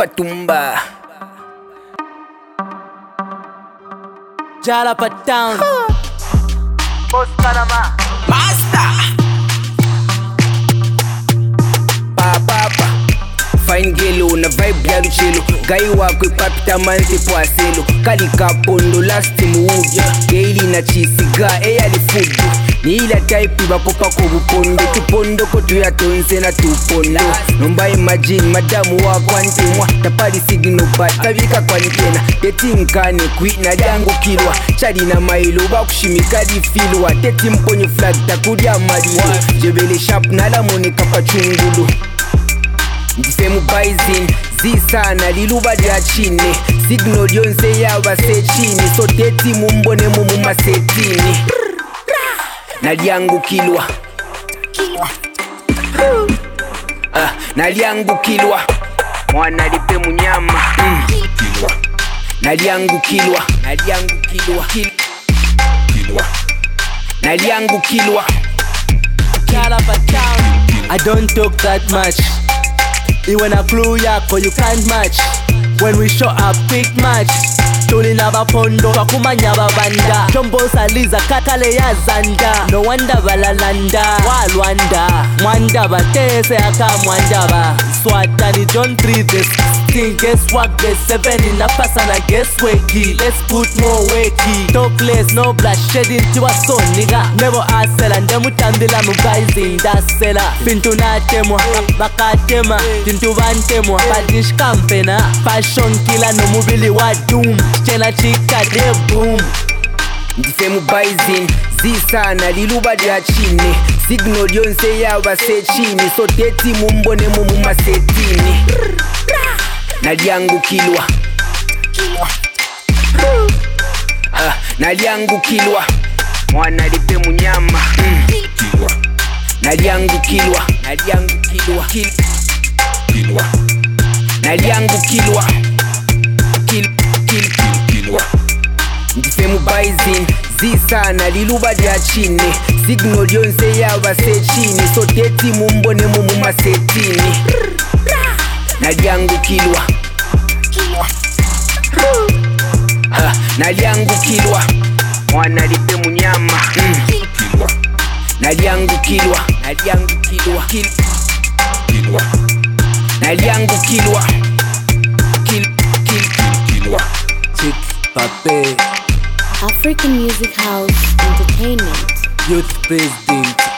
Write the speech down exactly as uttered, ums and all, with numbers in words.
Patumba Jalapa Town Boss Panama Master Pa pa pa Fine gelo na vibe ya luchelo Gai wako ipapita manzi po aselo Kalika pondo last mood Daily na chisiga eya li food Ni ila type bakopa ko bupondo Tupondo ko tuya tonse na tupondo Nomba imagine madamu wa kwanti mwa Tapali signo bata vika kwa nkena Teti nkane kui na jangu kilwa Chadi na mailo bakushimika di filwa Teti mponye flag takudi amaliwa Jebele sharp na la moneka pa chungulu Ndifemu baizin, zi sana liluba dia chine Signal yonse ya wase chini So teti mumbone mumu masetini Naliangu kilwa uh, Naliangu kilwa Mwana lipe munyama mm. Naliangu kilwa Naliangu kilwa Kilwa Naliangu kilwa Jalapa Town I don't talk that much Iwe na clue yako you can't match When we show up big match Tulina bapondo Wakumanya babanda Jombo saliza kakale ya zanda No wanda balalanda Walwanda Mwanda batese aka mwanda ba Swata ni John three this thing guess what guess seven in a pass and I guess wakey Let's put more wakey Talk less no blush shedding to a son nigga Never ask sell and demu tandila mu guys in that seller Pintu na temwa Baka tema Tintu van temwa Padish kampena Fashion killer no mubili wa doom Chena chika de boom Ndifemu baizin, zi sana liluba dia chine Signal yonse ya wase chini So teti mumbone mumu masetini Naliangu kilwa uh, Naliangu kilwa Mwana lipe munyama mm. Naliangu kilwa Naliangu kilwa Kilwa Naliangu kilwa Kil, kil, kilwa Ndifemu baizin, zi sana liluba dia chine Signal yonse ya wase chini So teti mumbone mumu masetini Naliangu kilwa uh, Naliangu kilwa Mwana lipe munyama mm. Naliangu kilwa Naliangu kilwa Kil, Naliangu kilwa Kil, kil, kilwa Chick Pape African Music House Entertainment Youth President